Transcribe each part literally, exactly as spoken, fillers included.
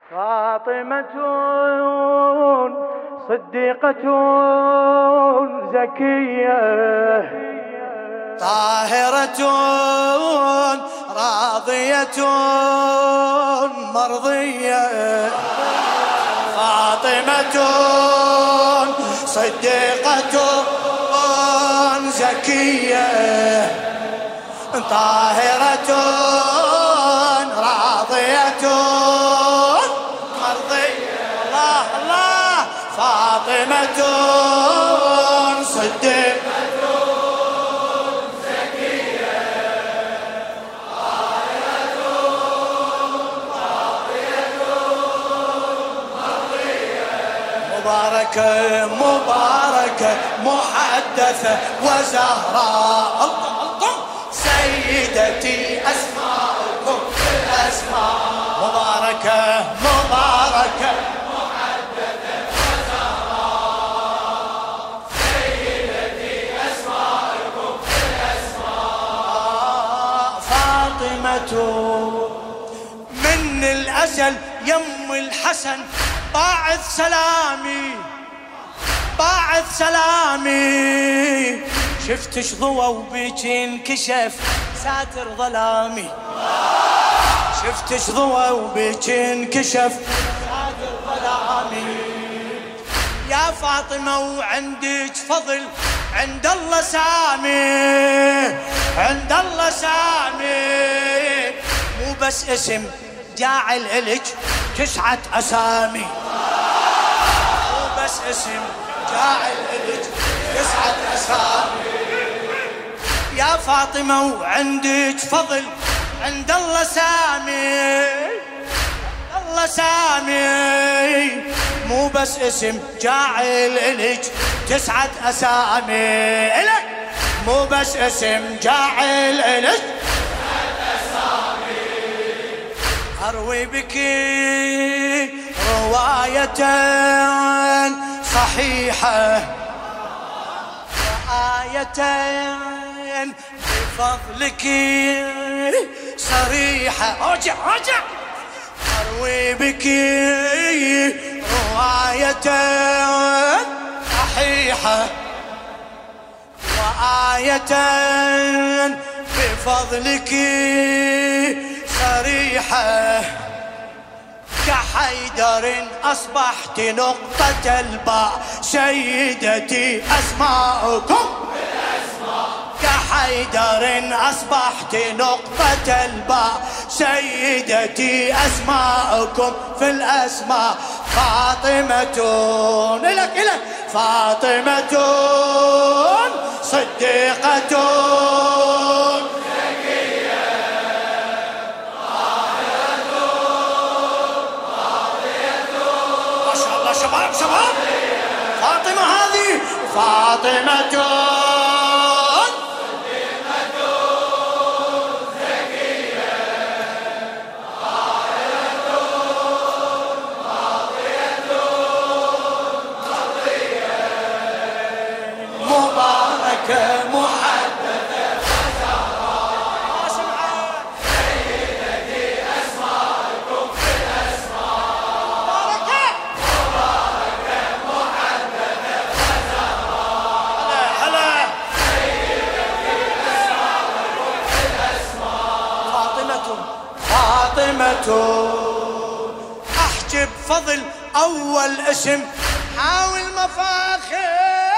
فاطمة صديقة زكية طاهرة راضية مرضية. فاطمة صديقة زكية طاهرة راضية مرضية. الله الله. فاطمة صديقة مباركة مباركة محدثة وزهراء سيدتي أسماءكم الأسماء. مباركة مباركة محدثة وزهراء سيدتي أسماءكم الأسماء. فاطمة من الأزل يم الحسن باعث سلامي باعث سلامي. شفتش ضوى وبيك انكشف ساتر ظلامي. شفتش ضوى وبيك انكشف ساتر ظلامي. يا فاطمة وعندك فضل عند الله سامي عند الله سامي. مو بس اسم جاعل إلك تسعة أسامي. مو بس اسم جاعل إلك تسعة أسامي. يا فاطمة وعندك فضل عند الله سامي الله سامي. مو بس اسم جاعل إلك تسعة أسامي. إلك مو بس اسم جاعل إلك أروي بك رواية صحيحة وآية بفضلك صريحة. أرجع أرجع. أروي بك رواية صحيحة وآية بفضلك صريحة. كحيدر أصبحت نقطة الباء سيدتي أسماءكم الأسماء. كحيدر أصبحت نقطة الباء سيدتي أسماءكم في الأسماء. فاطمة إلك إلك فاطمة صديقة شباب شباب. فاطمة هذه فاطمة صديقة زكية طاهرة راضية مرضية. مباركة محدثة وزهراء سيدتي أسماءكم في الأسماء. فاطمة أحجب فضل أول اسم حاول مفاخر.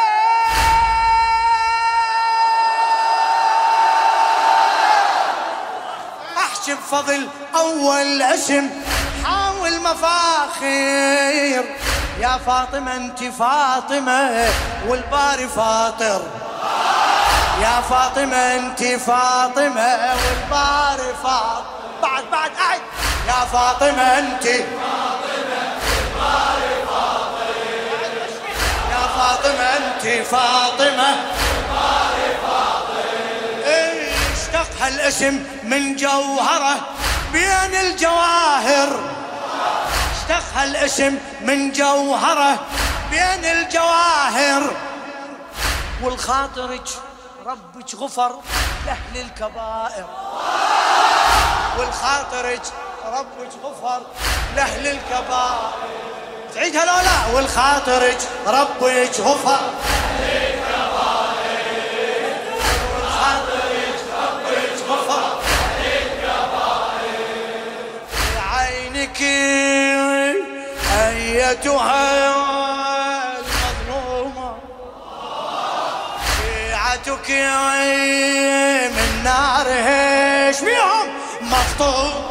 أحجب فضل أول اسم حاول مفاخر. يا فاطمة أنت فاطمة والباري فاطر. يا فاطمة أنت فاطمة والباري فاطر. بعد بعد أعد. يا فاطمة أنت فاطمة والباري فاطر. يا فاطمة أنت فاطمة والباري فاطر. اشتق هالاسم من جوهره بين الجواهر. اشتق هالاسم من جوهره بين الجواهر. والخاطرك ربك غفر لأهل الكبائر. والخاطرك ربك غفر لأهل الكبائر. تعيدها لو لا؟ والخاطرك ربك غفر لأهل الكبائر، والخاطرك ربك غفر لأهل الكبائر. عينك أيتها المظلومة شيعتك من نار هيش بيهم مخطوم،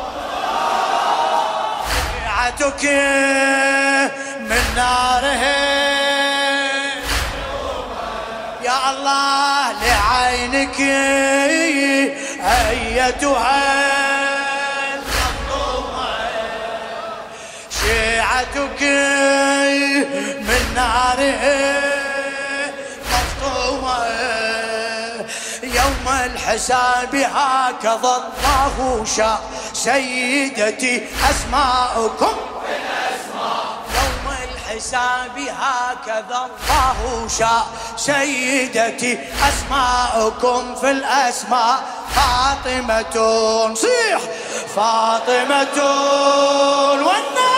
شيعتك من نار هيش يا الله لعينك أيتها شيعتك من نار مفطومة. يوم الحساب هكذا الله شاء سيدتي أسماؤكم بالأسماء. يوم الحساب هكذا الله شاء سيدتي أسماؤكم في الأسماء. فاطمة صيح فاطمة والنار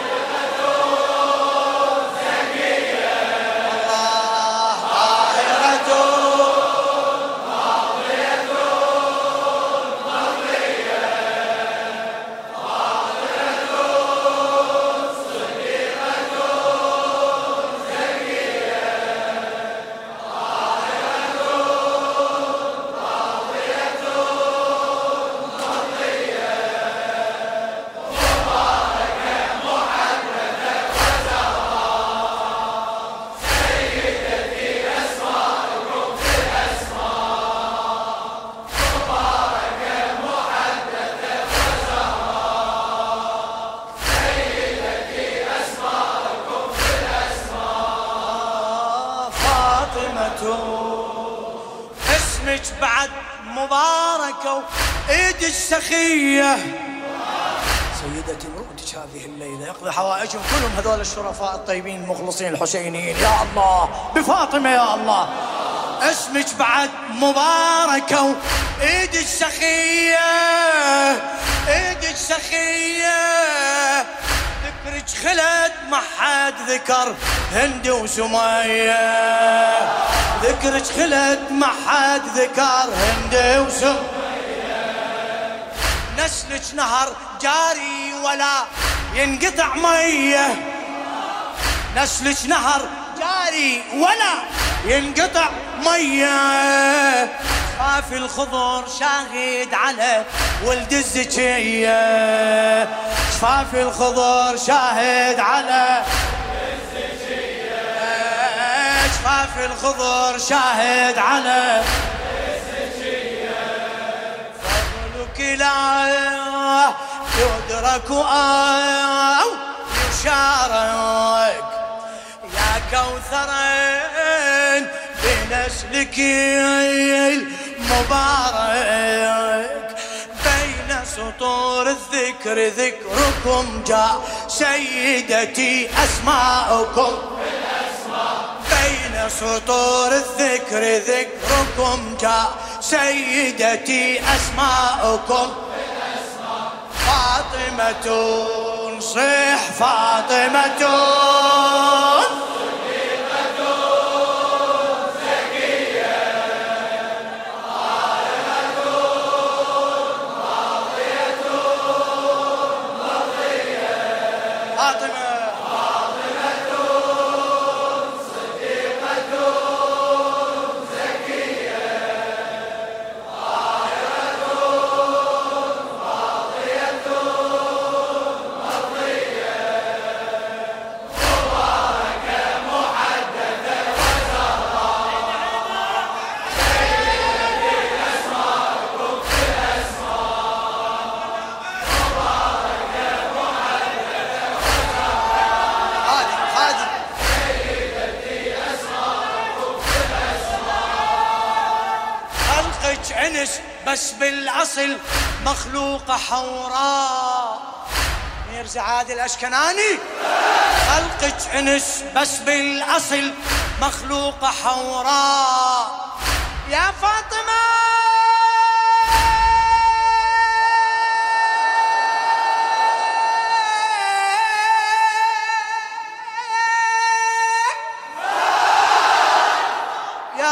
اسمك بعد مباركة وإيد السخية سيدتي مرؤتك هذه الليلة يقضي حوائجهم كلهم هذول الشرفاء الطيبين المخلصين الحسينيين يا الله بفاطمة يا الله. اسمك بعد مباركة وإيد السخية إيد السخية ذكرك خلد ما حد ذكر هند وسمية ذكرك خلد ما حد ذكر هند وسمية. نسلك نهر جاري ولا ينقطع مية نسلك نهر جاري ولا ينقطع مية. شفاف الخضر شاهد على ولد الزكية شفاف الخضر شاهد على الزكية شفاف الخضر شاهد على الزكية. فضلك لا يدرك أو يشارك يا كوثرين بنسلك المبارك. بين سطور الذكر ذكركم جاء سيدتي أسماؤكم بالأسماء. بين سطور الذكر ذكركم جاء سيدتي أسماؤكم بالأسماء. فاطمة صيح فاطمة عنس بس بالأصل مخلوقة حوراء. ميرزا عادل الأشكناني خلقك عنس بس بالأصل مخلوقة حوراء. يا فاطمة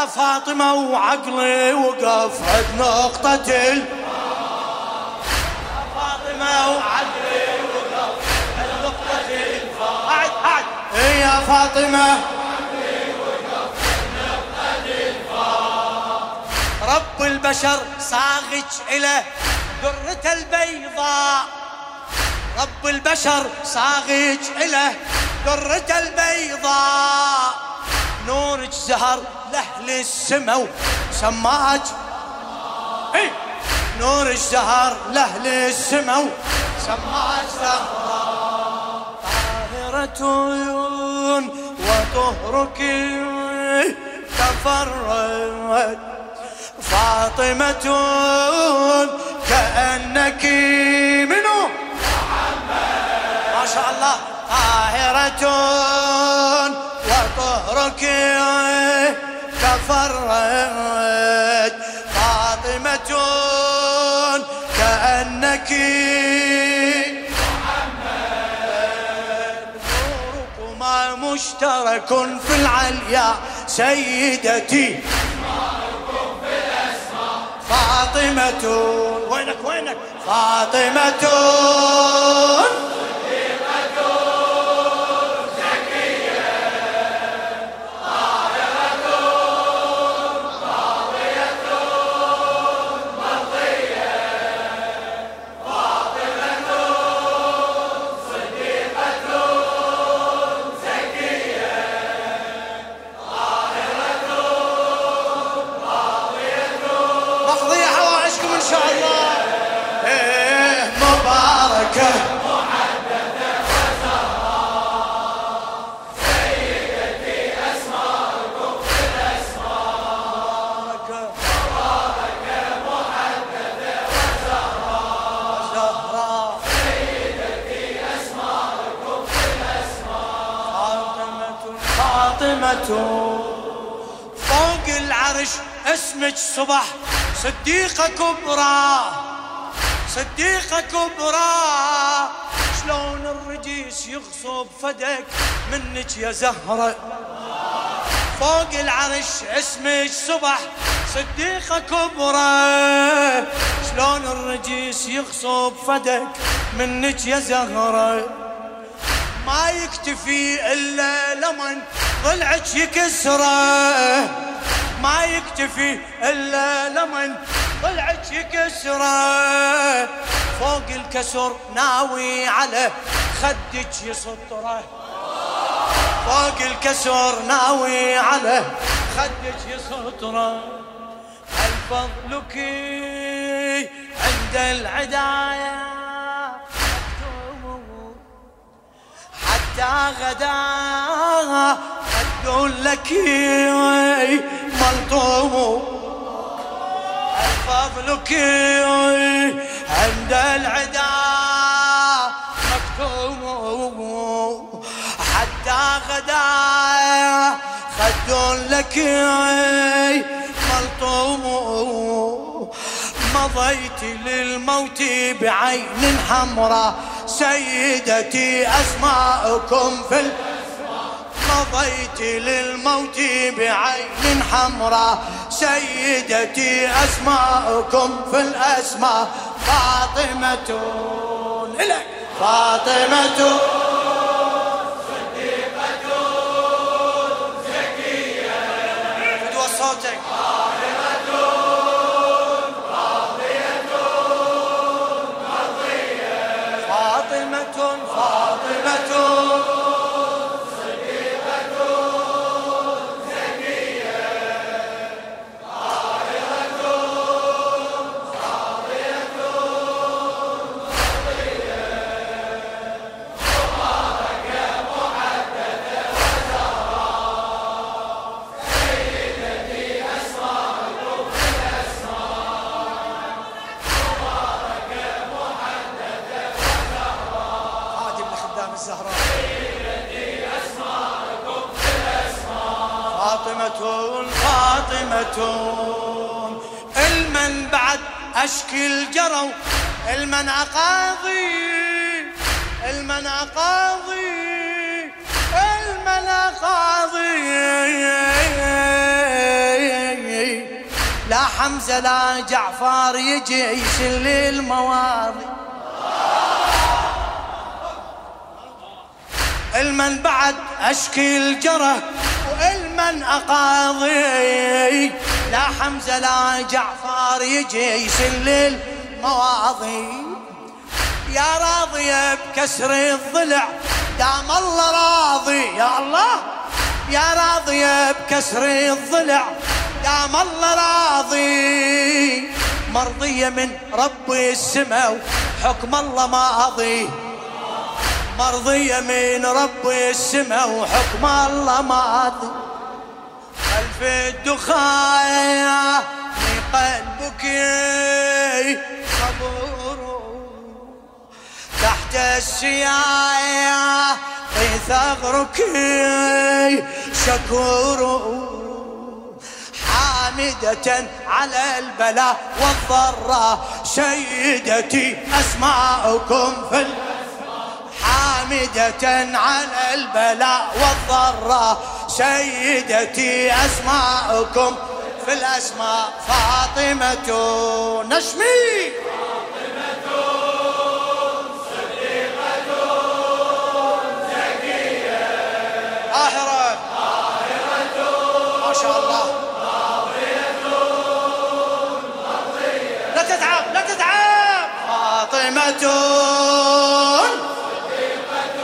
يا فاطمة وعقلي وقف عند نقطة ال يا فاطمة وعقلي وقف عند نقطة الفا قاعد قاعد يا فاطمة وعقلي وقف عند نقطة الفا رب البشر صاغج إلى درة البيضاء رب البشر صاغج إلى درة البيضاء نورك زهر لأهل السما وسماج ايه نورك زهر لأهل السما وسماج زهراء طاهرة وطهرك تفرد فاطمة كأنك منو ما شاء الله طاهرة وطهرك تفرد فاطمة كأنك محمد نوركما مشترك في العليا سيدتي فاطمة وينك وينك فاطمة صديقة زكية طاهرة راضية مرضية فاطمة صديقة زكية طاهرة راضية مقضية حوائجكم إن شاء الله إيه مباركة محدثة وزهراء سيدتي أسماءكم في الأسماء مباركة محدثة وزهراء زهراء سيدتي أسماءكم في الأسماء فاطمة فاطمة فوق العرش اسمك صبح صديقة كبرى صديقة كبرى شلون الرجيس يغصب فدك منك يا زهرة فوق العرش اسمك صبح صديقة كبرى شلون الرجيس يغصب فدك منك يا زهرة ما يكتفي إلا لمن ضلعك يكسره ما يكتفي إلا لمن ضلعك يكسره فوق الكسر ناوي على خدك يسطره فوق الكسر ناوي على خدك يسطره الفضلك عند العداية حتى غدا أقول لك ملطوم فضلك عند العدا مكتوم حتى غدا خد لك ملطوم مضيت للموت بعين حمراء سيدتي أسماءكم في الأسماء مضيت للموت بعين حمراء سيدتي أسماءكم في الأسماء فاطمة إليك فاطمة صديقة زكية فدوى صوتك طاهرة راضية مرضية فاطمة فاطمة الزهراء سيدتي أسماءكم في الأسماء فاطمة فاطمة المن بعد أشكي الجرو المن أقاضي المن أقاضي المن أقاضي حمزة لا جعفر يجي يشل المواضي. المن بعد اشكي الجرح والمن اقاضي، لا حمزة لا جعفر يجي يشل المواضي. يا راضية بكسر الضلع دام الله راضي، يا الله يا راضية بكسر الضلع دام الله راضي. مرضية من رب السماء وحكم الله ماضي، مرضية من رب السماء وحكم الله ماضي. خلف الدخان في قلبك صبور، تحت السيايا في ثغرك شكور. حامدة على البلاء والضراء سيدتي أسماؤكم في الأسماء، حامدة على البلاء والضراء سيدتي أسماؤكم في الأسماء. فاطمة نشمي ما شاء الله. لا تتعب لا تتعب. فاطمة صديقة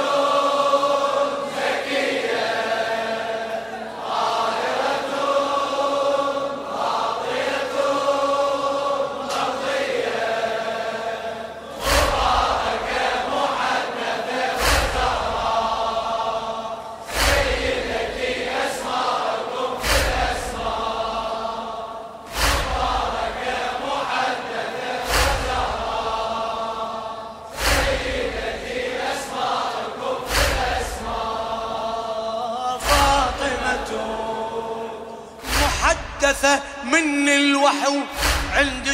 زكية طاهرة راضية مرضية مباركة محدثة وزهراء سيدتي أسماءكم في الأسماء. مباركة محدثة وزهراء سيدتي أسماءكم في الأسماء. فاطمة محدثة من الوحي عندك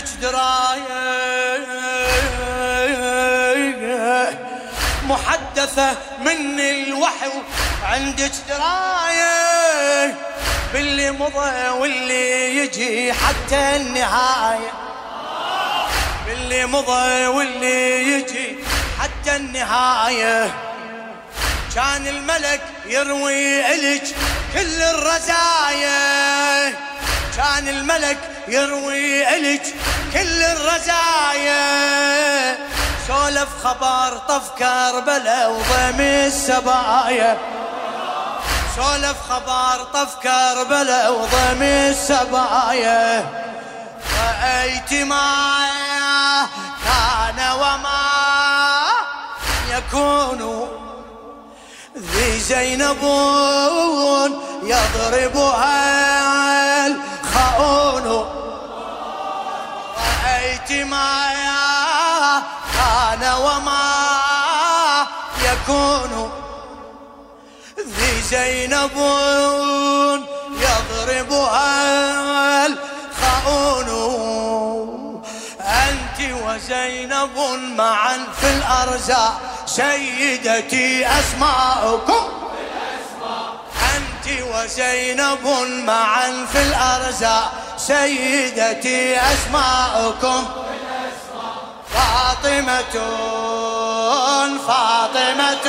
دراية، محدثة من الوحي عندك دراية باللي مضى واللي يجي حتى النهاية، باللي مضى واللي يجي حتى النهاية. كان الملك يروي إلك كل الرزايا، كان الملك يروي إلك كل الرزايا. سولف خبر طف كربلاء وضم السبايا، سولف خبر طف كربلاء وضم السبايا. رأيت ما كان وما يكون ذي زينب يضربها الخؤون. رأيت ما كان وما يكون ذي زينب يضربها الخؤون. أنت وزينب معا في الأرزاق سيدتي أسماؤكم في الأسماء. أنت وزينب معا في الأرزاق سيدتي أسماؤكم في الأسماء. فاطمة فاطمة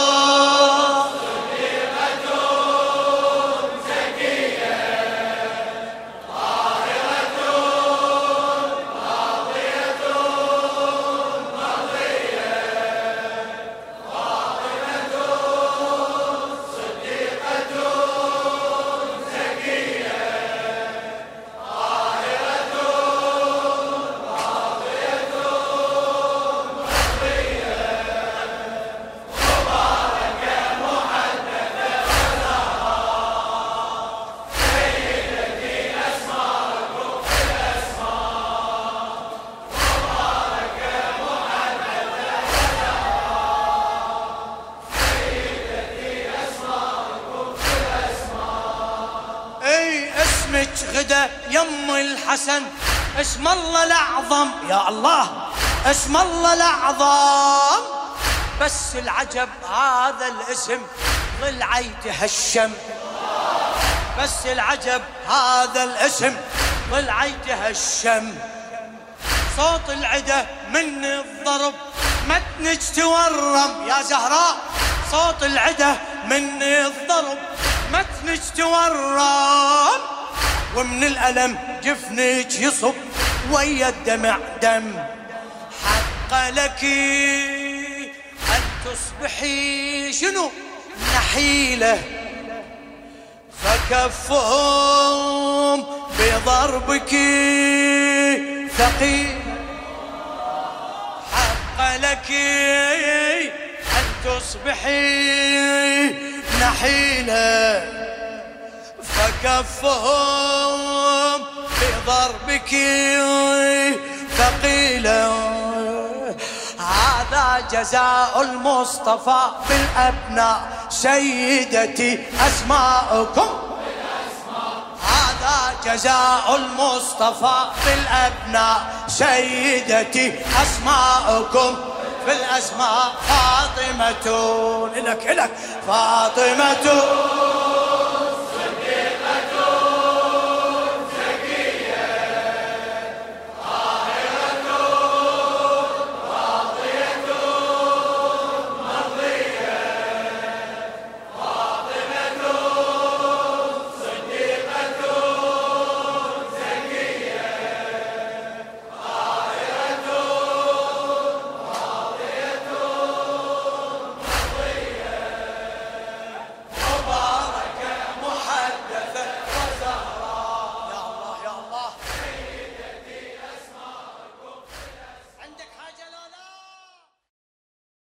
غدا يم الحسن اسم الله الأعظم. يا الله اسم الله الأعظم. بس العجب هذا الاسم ضلعي تهشم، بس العجب هذا الاسم ضلعيتها الشم، صوت العدا من الضرب متنج تورم يا زهراء، صوت العدا من الضرب متنج تورم، ومن الألم جفنك يصب ويا الدمع دم. حق لك أن تصبحي شنو نحيلة، فكفهم بضربك ثقيل. حق لك أن تصبحي نحيلة، فكفهم بضربك ثقيلة. هذا جزاء المصطفى بالأبناء سيدتي أسماؤكم، هذا جزاء المصطفى بالأبناء سيدتي أسماؤكم. في الأسماء فاطمة لك لك فاطمة